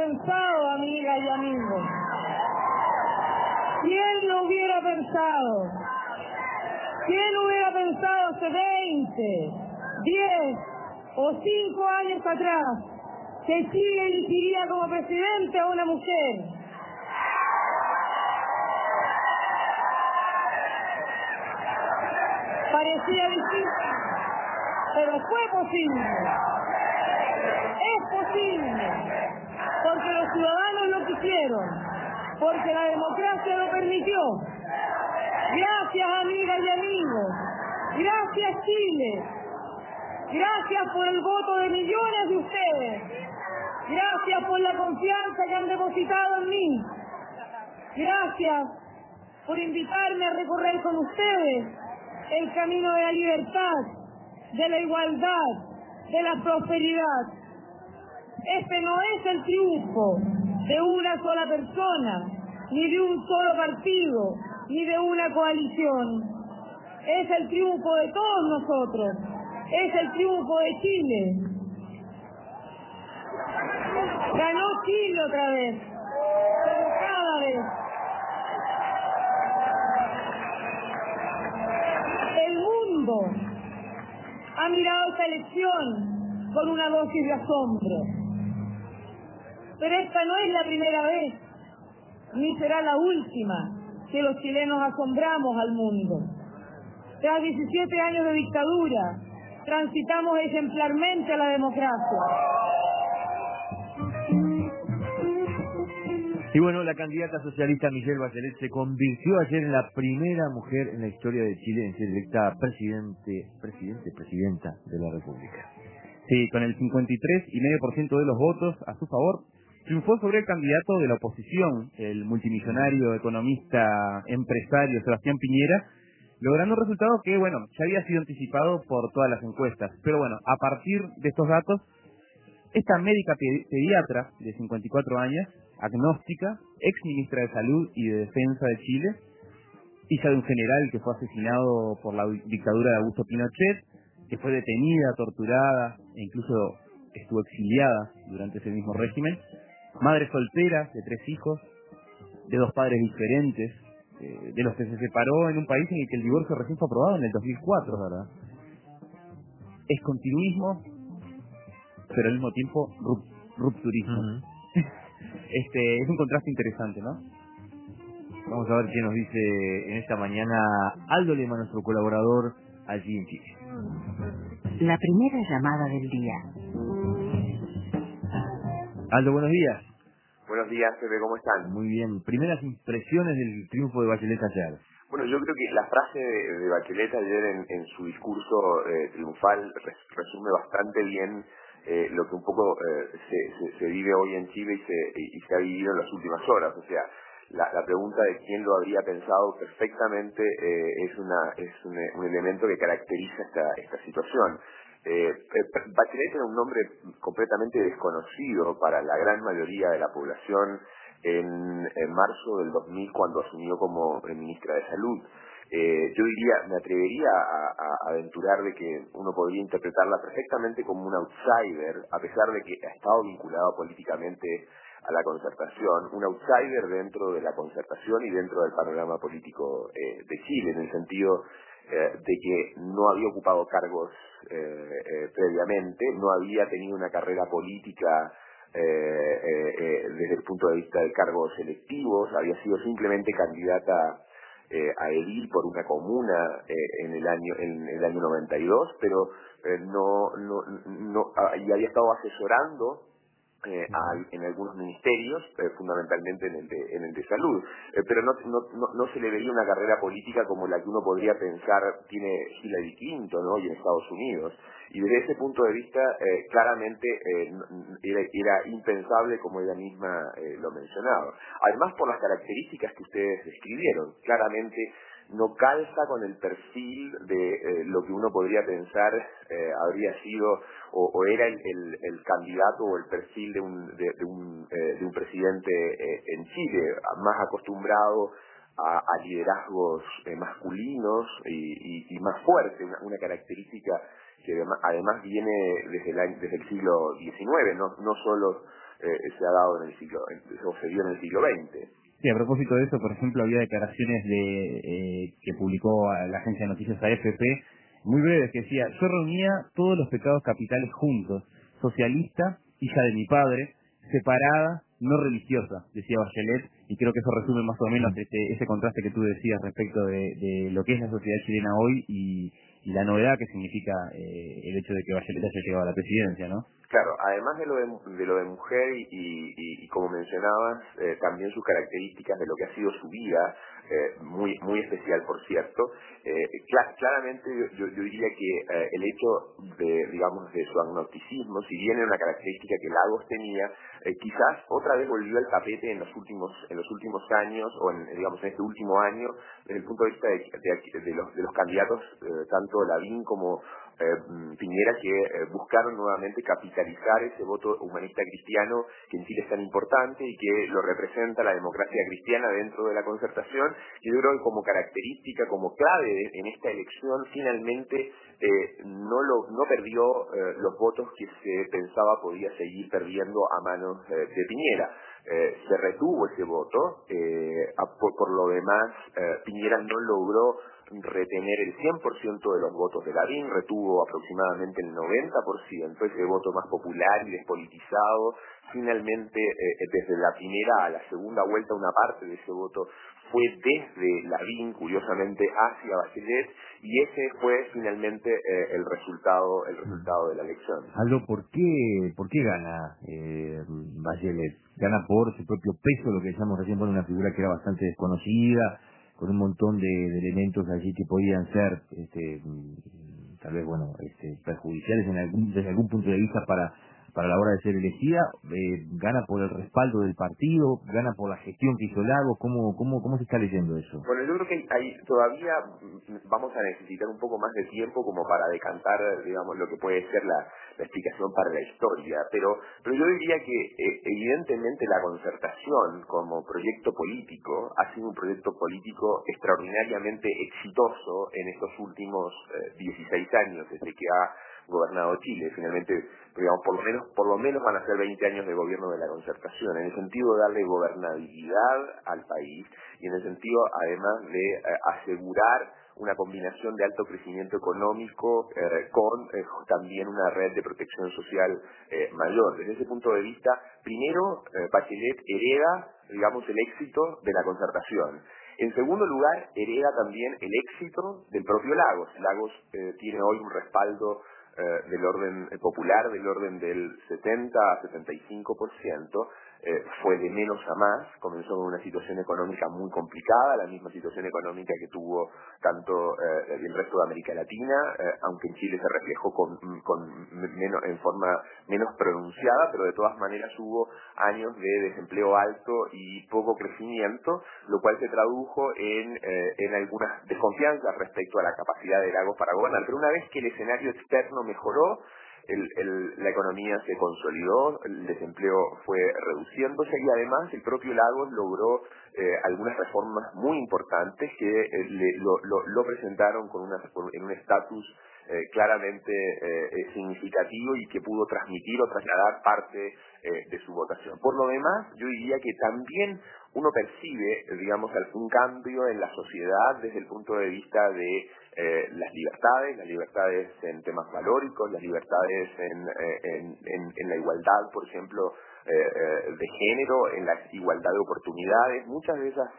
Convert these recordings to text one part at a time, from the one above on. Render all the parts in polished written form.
pensado, amigas y amigos? ¿Quién lo hubiera pensado? ¿Quién hubiera pensado hace 20, 10 o 5 años atrás que Chile elegiría como presidente a una mujer? Parecía difícil, pero fue posible. Es posible, porque los ciudadanos lo quisieron, porque la democracia lo permitió. Gracias, amigas y amigos. Gracias, Chile. Gracias por el voto de millones de ustedes. Gracias por la confianza que han depositado en mí. Gracias por invitarme a recorrer con ustedes el camino de la libertad, de la igualdad, de la prosperidad. Este no es el triunfo de una sola persona, ni de un solo partido, ni de una coalición. Es el triunfo de todos nosotros. Es el triunfo de Chile. Ganó Chile otra vez, como cada vez. El mundo ha mirado esta elección con una dosis de asombro. Pero esta no es la primera vez, ni será la última, que los chilenos asombramos al mundo. Tras 17 años de dictadura, transitamos ejemplarmente a la democracia. Y bueno, la candidata socialista Michelle Bachelet se convirtió ayer en la primera mujer en la historia de Chile en ser electa presidenta de la República. Sí, con el 53,5% de los votos a su favor, triunfó sobre el candidato de la oposición, el multimillonario, economista, empresario Sebastián Piñera, logrando un resultado que, bueno, ya había sido anticipado por todas las encuestas. Pero bueno, a partir de estos datos, esta médica pediatra de 54 años, agnóstica, ex ministra de Salud y de Defensa de Chile, hija de un general que fue asesinado por la dictadura de Augusto Pinochet, que fue detenida, torturada e incluso estuvo exiliada durante ese mismo régimen, madre soltera de 3 hijos, de 2 padres diferentes, de los que se separó en un país en el que el divorcio recién fue aprobado en el 2004, ¿verdad? Es continuismo, pero al mismo tiempo rupturismo. Uh-huh. Es un contraste interesante, ¿no? Vamos a ver qué nos dice en esta mañana Aldo Lema, nuestro colaborador allí en Chile. La primera llamada del día. Aldo, buenos días. Buenos días, Pepe, ¿cómo están? Muy bien. Primeras impresiones del triunfo de Bachelet ayer. Bueno, yo creo que la frase de Bachelet ayer en su discurso triunfal resume bastante bien lo que un poco se vive hoy en Chile y se ha vivido en las últimas horas. O sea, la pregunta de quién lo habría pensado perfectamente es un elemento que caracteriza esta situación. Bachelet era un nombre completamente desconocido para la gran mayoría de la población en marzo del 2000 cuando asumió como ministra de Salud. Yo me atrevería a aventurar de que uno podría interpretarla perfectamente como un outsider, a pesar de que ha estado vinculado políticamente a la concertación, un outsider dentro de la concertación y dentro del panorama político de Chile, en el sentido de que no había ocupado cargos previamente, no había tenido una carrera política desde el punto de vista de cargos electivos, había sido simplemente candidata a edil por una comuna en el año 92, pero y había estado asesorando en algunos ministerios, fundamentalmente en el de salud, pero no se le veía una carrera política como la que uno podría pensar tiene Hillary Clinton hoy en Estados Unidos, y desde ese punto de vista claramente era impensable, como ella misma lo mencionaba. Además, por las características que ustedes describieron, claramente no calza con el perfil de lo que uno podría pensar habría sido o era el candidato o el perfil de un presidente en Chile, más acostumbrado a liderazgos masculinos y más fuerte, una característica que además viene desde el siglo XIX, no solo se ha dado o se dio en el siglo XX. Sí, a propósito de eso, por ejemplo, había declaraciones que publicó la agencia de noticias AFP, muy breves, que decía: yo reunía todos los pecados capitales juntos, socialista, hija de mi padre, separada, no religiosa, decía Bachelet, y creo que eso resume más o menos ese contraste que tú decías respecto de lo que es la sociedad chilena hoy y la novedad que significa el hecho de que Bachelet haya llegado a la presidencia, ¿no? Claro, además de lo de mujer y como mencionabas, también sus características de lo que ha sido su vida, muy muy especial por cierto, claramente yo diría que el hecho de su agnosticismo, si bien era una característica que Lagos tenía, quizás otra vez volvió al tapete en los últimos años, o en este último año, desde el punto de vista de los candidatos, tanto Lavín como Piñera, que buscaron nuevamente capitalizar ese voto humanista cristiano que en Chile es tan importante y que lo representa la democracia cristiana dentro de la Concertación. Y yo creo que como característica, como clave en esta elección, finalmente no perdió los votos que se pensaba podía seguir perdiendo a manos de Piñera. Se retuvo ese voto, por lo demás Piñera no logró retener el 100% de los votos de Lavín, retuvo aproximadamente el 90%, ese voto más popular y despolitizado. Finalmente, desde la primera a la segunda vuelta, una parte de ese voto fue desde Lavín, curiosamente, hacia Bachelet, y ese fue finalmente el resultado de la elección. Aldo, ¿por qué gana Bachelet? Gana por su propio peso, lo que decíamos recién, por una figura que era bastante desconocida, con un montón de elementos allí que podían ser tal vez perjudiciales desde algún punto de vista para la hora de ser elegida. Gana por el respaldo del partido, gana por la gestión que hizo Lagos. ¿Cómo se está leyendo eso? Bueno, yo creo que todavía vamos a necesitar un poco más de tiempo como para decantar, digamos, lo que puede ser la explicación para la historia, pero yo diría que evidentemente la Concertación como proyecto político ha sido un proyecto político extraordinariamente exitoso en estos últimos 16 años desde que ha gobernado Chile. Finalmente, digamos, por lo menos van a ser 20 años de gobierno de la Concertación, en el sentido de darle gobernabilidad al país y en el sentido, además, de asegurar una combinación de alto crecimiento económico con también una red de protección social mayor. Desde ese punto de vista, primero, Bachelet hereda, digamos, el éxito de la Concertación. En segundo lugar, hereda también el éxito del propio Lagos. Lagos tiene hoy un respaldo del orden popular, del orden del 70 a 75%, fue de menos a más, comenzó con una situación económica muy complicada, la misma situación económica que tuvo tanto el resto de América Latina, aunque en Chile se reflejó en forma menos pronunciada, pero de todas maneras hubo años de desempleo alto y poco crecimiento, lo cual se tradujo en algunas desconfianzas respecto a la capacidad de Lagos para gobernar. Pero una vez que el escenario externo mejoró, la economía se consolidó, el desempleo fue reduciéndose y además el propio Lagos logró algunas reformas muy importantes que lo presentaron en un estatus claramente significativo y que pudo transmitir o trasladar parte de su votación. Por lo demás, yo diría que también uno percibe, digamos, un cambio en la sociedad desde el punto de vista de las libertades en temas valóricos, las libertades en la igualdad, por ejemplo, de género, en la igualdad de oportunidades. Muchas de esas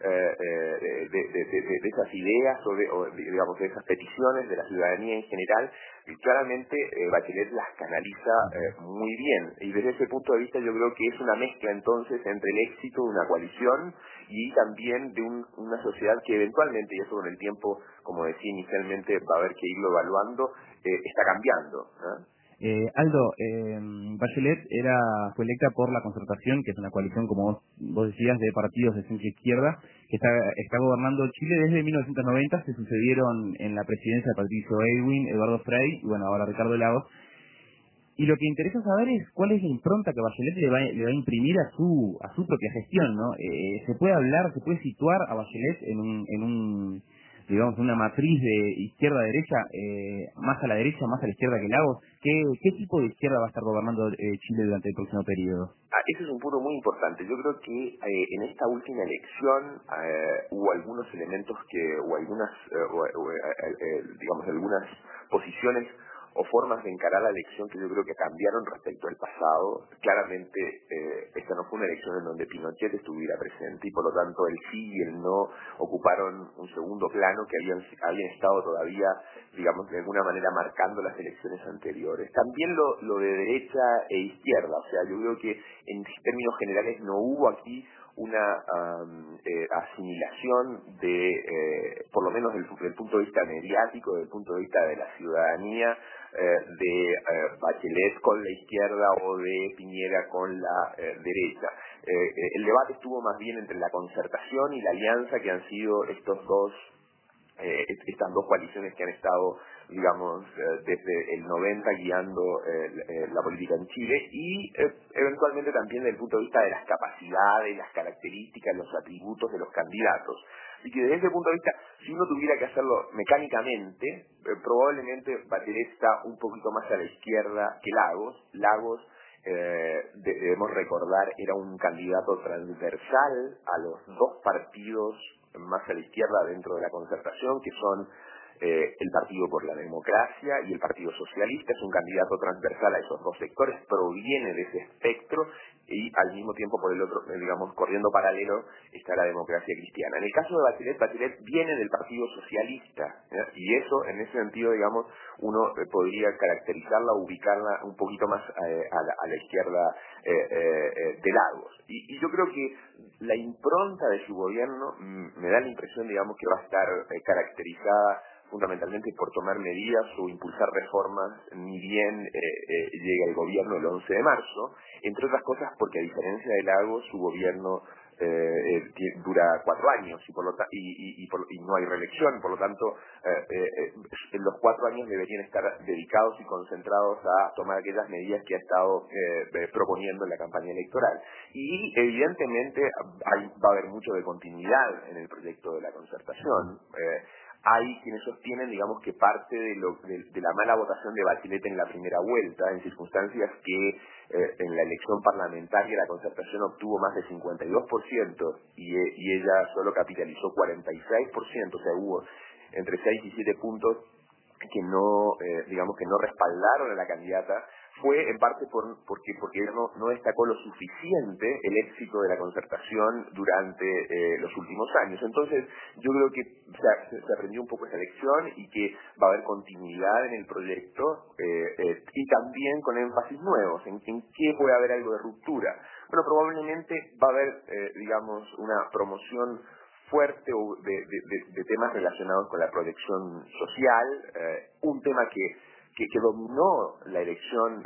de esas ideas digamos de esas peticiones de la ciudadanía en general, claramente Bachelet las canaliza muy bien, y desde ese punto de vista yo creo que es una mezcla entonces entre el éxito de una coalición y también de una sociedad que eventualmente, y eso con el tiempo, como decía inicialmente, va a haber que irlo evaluando, está cambiando, ¿no? Aldo, Bachelet fue electa por la Concertación, que es una coalición, como vos decías, de partidos de centro izquierda, que está gobernando Chile desde 1990. Se sucedieron en la presidencia de Patricio Aylwin, Eduardo Frei y bueno, ahora Ricardo Lagos. Y lo que interesa saber es cuál es la impronta que Bachelet le va a imprimir a su propia gestión, ¿no? Se puede situar a Bachelet en un digamos, una matriz de izquierda-derecha, más a la derecha, más a la izquierda que Lagos. ¿Qué tipo de izquierda va a estar gobernando Chile durante el próximo periodo? Ese es un punto muy importante. Yo creo que en esta última elección hubo algunos elementos o algunas, digamos, algunas posiciones o formas de encarar la elección que yo creo que cambiaron respecto al pasado. Claramente esta no fue una elección en donde Pinochet estuviera presente y por lo tanto el sí y el no ocuparon un segundo plano que habían estado todavía, digamos, de alguna manera marcando las elecciones anteriores. También lo de derecha e izquierda, o sea, yo creo que en términos generales no hubo aquí una asimilación por lo menos desde el punto de vista mediático, desde el punto de vista de la ciudadanía, de Bachelet con la izquierda o de Piñera con la derecha. El debate estuvo más bien entre la Concertación y la Alianza, que han sido estas dos coaliciones que han estado, digamos, desde el 90 guiando la política en Chile y eventualmente también desde el punto de vista de las capacidades, las características, los atributos de los candidatos. Así que desde ese punto de vista, si uno tuviera que hacerlo mecánicamente, probablemente Bachelet está un poquito más a la izquierda que Lagos. Lagos, debemos recordar, era un candidato transversal a los dos partidos más a la izquierda dentro de la Concertación, que son el Partido por la Democracia y el Partido Socialista. Es un candidato transversal a esos dos sectores, proviene de ese espectro y al mismo tiempo por el otro, digamos, corriendo paralelo está la Democracia Cristiana. En el caso de Bachelet viene del Partido Socialista, y eso, en ese sentido, digamos, uno podría caracterizarla, ubicarla un poquito más a la izquierda de Lagos. Y yo creo que la impronta de su gobierno me da la impresión, digamos, que va a estar caracterizada fundamentalmente por tomar medidas o impulsar reformas, ni bien llega el gobierno el 11 de marzo, entre otras cosas porque a diferencia de Lagos, su gobierno dura 4 años y no hay reelección, por lo tanto los 4 años deberían estar dedicados y concentrados a tomar aquellas medidas que ha estado proponiendo en la campaña electoral. Y evidentemente va a haber mucho de continuidad en el proyecto de la Concertación. Hay quienes sostienen, digamos, que parte de la mala votación de Bachelet en la primera vuelta, en circunstancias que en la elección parlamentaria la Concertación obtuvo más del 52% y ella solo capitalizó 46%, o sea, hubo entre 6 y 7 puntos que no, digamos, que no respaldaron a la candidata, fue en parte porque ella no destacó lo suficiente el éxito de la Concertación durante los últimos años. Entonces, yo creo que se aprendió un poco esa lección y que va a haber continuidad en el proyecto y también con énfasis nuevos, en qué puede haber algo de ruptura. Bueno, probablemente va a haber, digamos, una promoción fuerte de temas relacionados con la protección social, un tema que dominó la elección,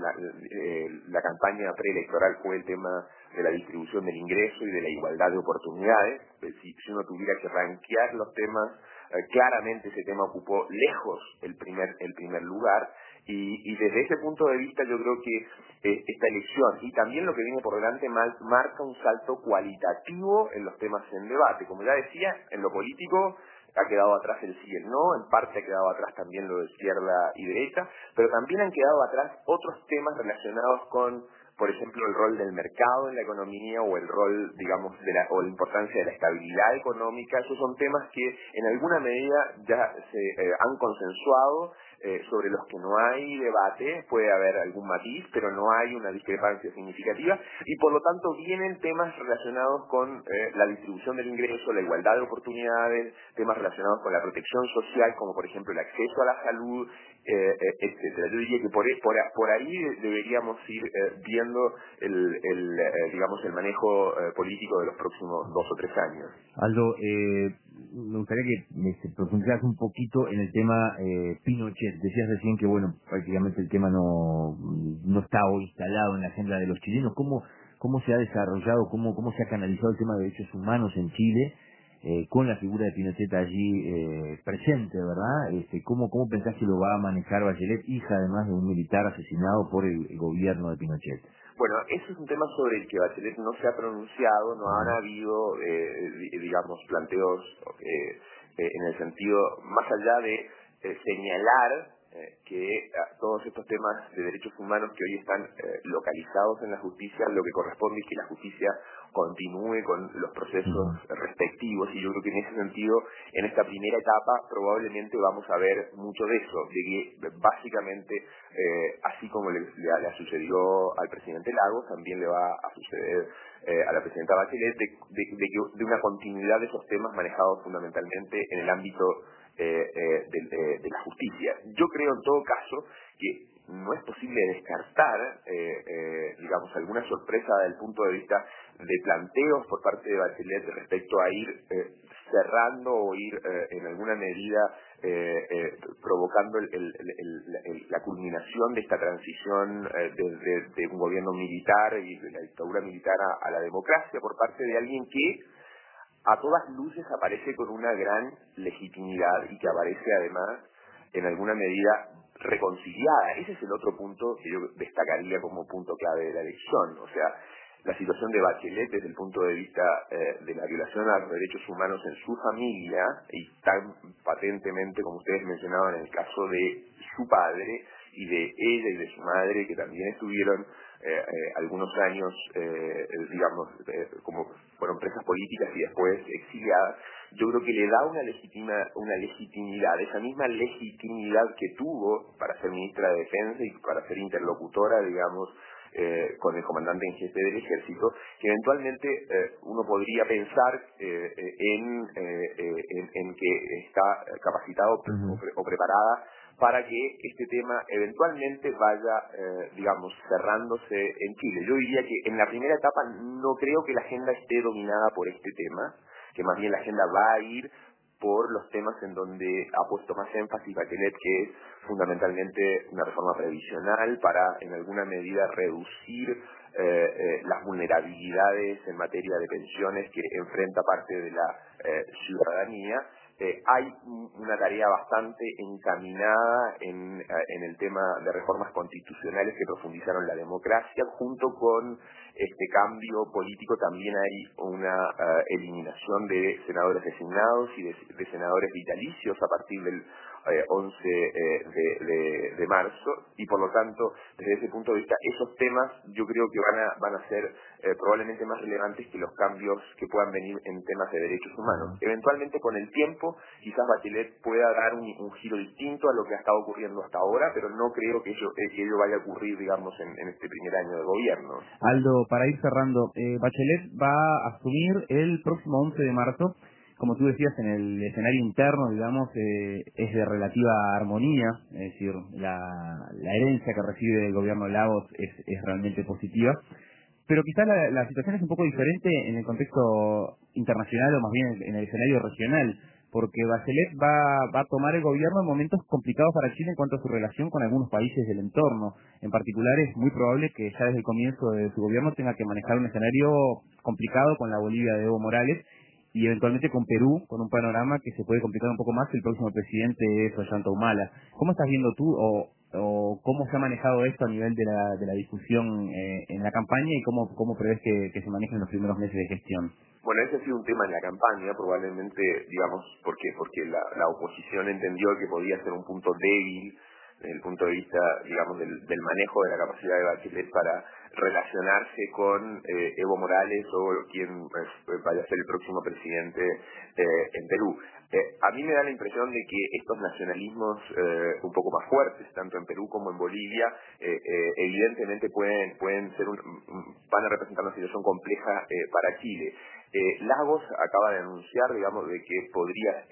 la campaña preelectoral fue el tema de la distribución del ingreso y de la igualdad de oportunidades. Si uno tuviera que rankear los temas, claramente ese tema ocupó lejos el primer lugar y desde ese punto de vista yo creo que esta elección y también lo que viene por delante marca un salto cualitativo en los temas en debate. Como ya decía, en lo político ha quedado atrás el sí y el no, en parte ha quedado atrás también lo de izquierda y derecha, pero también han quedado atrás otros temas relacionados con, por ejemplo, el rol del mercado en la economía o el rol, digamos, o la importancia de la estabilidad económica. Esos son temas que en alguna medida ya se han consensuado, sobre los que no hay debate, puede haber algún matiz, pero no hay una discrepancia significativa, y por lo tanto vienen temas relacionados con la distribución del ingreso, la igualdad de oportunidades, temas relacionados con la protección social, como por ejemplo el acceso a la salud, etcétera. Yo diría que por ahí deberíamos ir viendo digamos, el manejo político de los próximos 2 o 3 años. Aldo, me gustaría que profundizaras un poquito en el tema Pinochet. Decías recién que, bueno, prácticamente el tema no está hoy instalado en la agenda de los chilenos. ¿Cómo se ha desarrollado, cómo se ha canalizado el tema de derechos humanos en Chile con la figura de Pinochet allí presente, ¿verdad? ¿Cómo pensás que lo va a manejar Bachelet, hija además de un militar asesinado por el gobierno de Pinochet? Bueno, ese es un tema sobre el que Bachelet no se ha pronunciado, no han habido, digamos, planteos en el sentido, más allá de señalar que todos estos temas de derechos humanos que hoy están localizados en la justicia, lo que corresponde es que la justicia continúe con los procesos respectivos, y yo creo que en ese sentido, en esta primera etapa, probablemente vamos a ver mucho de eso, de que básicamente, así como le sucedió al presidente Lagos, también le va a suceder a la presidenta Bachelet, de una continuidad de esos temas manejados fundamentalmente en el ámbito de la justicia. Yo creo en todo caso que no es posible descartar, digamos, alguna sorpresa desde el punto de vista de planteos por parte de Bachelet respecto a ir cerrando o ir en alguna medida provocando la culminación de esta transición de un gobierno militar y de la dictadura militar a la democracia por parte de alguien que a todas luces aparece con una gran legitimidad y que aparece además en alguna medida reconciliada. Ese es el otro punto que yo destacaría como punto clave de la elección. O sea, la situación de Bachelet desde el punto de vista de la violación a los derechos humanos en su familia, y tan patentemente como ustedes mencionaban en el caso de su padre y de ella y de su madre, que también estuvieron algunos años, digamos, como fueron presas políticas y después exiliadas. Yo creo que le da una legitimidad, esa misma legitimidad que tuvo para ser ministra de Defensa y para ser interlocutora, digamos, con el comandante en jefe del ejército, que eventualmente uno podría pensar en que está capacitado o preparada para que este tema eventualmente vaya, digamos, cerrándose en Chile. Yo diría que en la primera etapa no creo que la agenda esté dominada por este tema, que más bien la agenda va a ir por los temas en donde ha puesto más énfasis Bachelet, que es fundamentalmente una reforma previsional para, en alguna medida, reducir las vulnerabilidades en materia de pensiones que enfrenta parte de la ciudadanía. Hay una tarea bastante encaminada en el tema de reformas constitucionales que profundizaron la democracia. Junto con este cambio político también hay una eliminación de senadores designados y de senadores vitalicios a partir del 11 de marzo, y por lo tanto, desde ese punto de vista, esos temas yo creo que van a ser probablemente más relevantes que los cambios que puedan venir en temas de derechos humanos. Eventualmente, con el tiempo, quizás Bachelet pueda dar un giro distinto a lo que ha estado ocurriendo hasta ahora, pero no creo que ello vaya a ocurrir, digamos, en este primer año de gobierno. Aldo, para ir cerrando, Bachelet va a asumir el próximo 11 de marzo. Como tú decías, en el escenario interno, digamos, es de relativa armonía, es decir, la herencia que recibe el gobierno Lagos es realmente positiva, pero quizás la situación es un poco diferente en el contexto internacional o más bien en el escenario regional, porque Bachelet va a tomar el gobierno en momentos complicados para Chile en cuanto a su relación con algunos países del entorno. En particular, es muy probable que ya desde el comienzo de su gobierno tenga que manejar un escenario complicado con la Bolivia de Evo Morales, y eventualmente con Perú, con un panorama que se puede complicar un poco más si el próximo presidente es Ollanta Humala. ¿Cómo estás viendo tú o cómo se ha manejado esto a nivel de la discusión en la campaña, y cómo prevés que se manejen los primeros meses de gestión? Bueno, ese ha sido un tema en la campaña, probablemente, digamos, porque la oposición entendió que podía ser un punto débil desde el punto de vista, digamos, del manejo de la capacidad de Bachelet para relacionarse con Evo Morales o quien vaya a ser el próximo presidente en Perú. A mí me da la impresión de que estos nacionalismos un poco más fuertes, tanto en Perú como en Bolivia, evidentemente pueden ser van a representar una situación compleja para Chile. Lagos acaba de anunciar, digamos, de que podría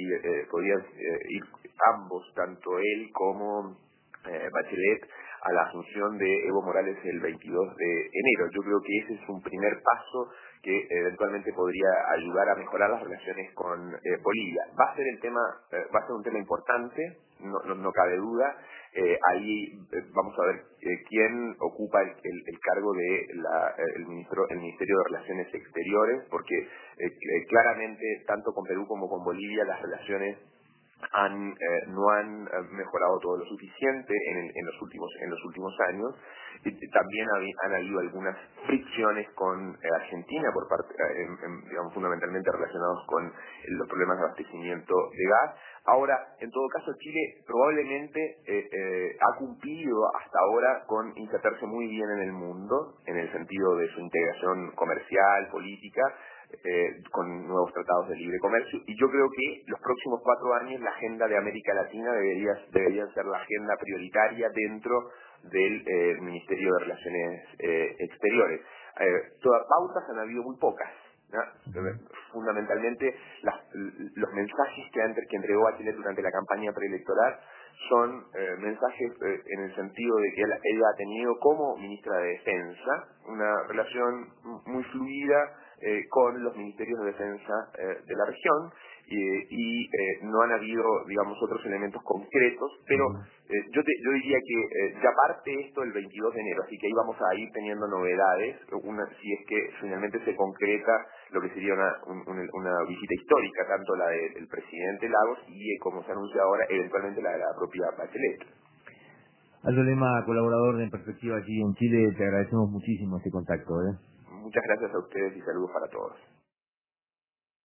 ir ambos, tanto él como Bachelet, a la asunción de Evo Morales el 22 de enero. Yo creo que ese es un primer paso que eventualmente podría ayudar a mejorar las relaciones con Bolivia. Va a ser un tema importante, no cabe duda. Ahí vamos a ver quién ocupa el cargo de el Ministerio de Relaciones Exteriores, porque claramente tanto con Perú como con Bolivia las relaciones no han mejorado todo lo suficiente en los últimos años. También han habido algunas fricciones con Argentina por parte, digamos, fundamentalmente relacionados con los problemas de abastecimiento de gas. Ahora, en todo caso, Chile probablemente ha cumplido hasta ahora con insertarse muy bien en el mundo, en el sentido de su integración comercial, política, con nuevos tratados de libre comercio, y yo creo que los próximos 4 años la agenda de América Latina debería ser la agenda prioritaria dentro del Ministerio de Relaciones Exteriores. Todas pautas han habido muy pocas, ¿no? Fundamentalmente los mensajes que entregó Bachelet durante la campaña preelectoral son mensajes en el sentido de que ella ha tenido como ministra de Defensa una relación muy fluida con los ministerios de defensa de la región y no han habido, digamos, otros elementos concretos, pero yo diría que ya parte esto el 22 de enero, así que ahí vamos a ir teniendo novedades, si es que finalmente se concreta lo que sería una visita histórica, tanto la del presidente Lagos y, como se anuncia ahora, eventualmente la de la propia Bachelet. Aldo Lema, colaborador de En Perspectiva aquí en Chile, te agradecemos muchísimo este contacto. Muchas gracias a ustedes y saludos para todos.